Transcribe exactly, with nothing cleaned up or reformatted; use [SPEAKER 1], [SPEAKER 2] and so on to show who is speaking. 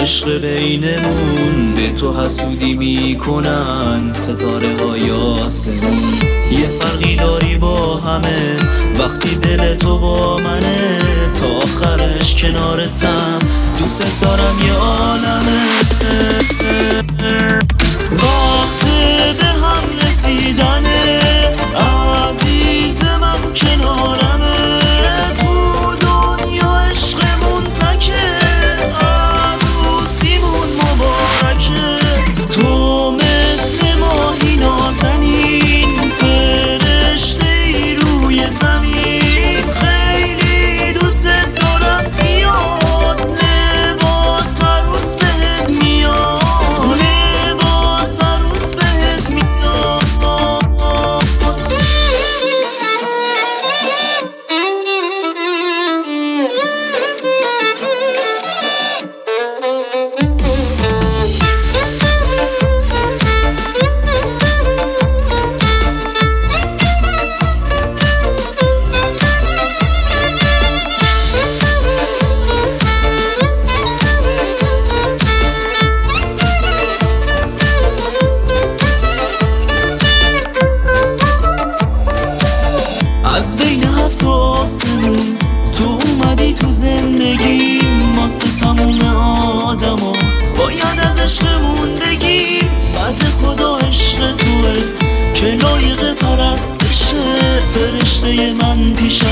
[SPEAKER 1] عشق بینمون به تو حسودی میکنن ستاره های آسمون. یه فرقی داری با همه وقتی دل تو با منه، تا آخرش کنارتم دوست دارم یه عالمه. وقت به هم رسیدنه عزیز من کنارمه، تو دنیا عشقمون تکه عروسیمون مبارکه. تو مثل ماهی نازنین فرشته ای روی زمین، خیلی دوست دارم زیاد لباس عروس بهت میاد، لباس عروس بهت میاد. از بین هفت آسمون تو اومدی تو زندگی، واسه تموم آدما باید از عشقمون بگیم. بعد خدا عشق توه که لایق پرستشه، فرشته من پیش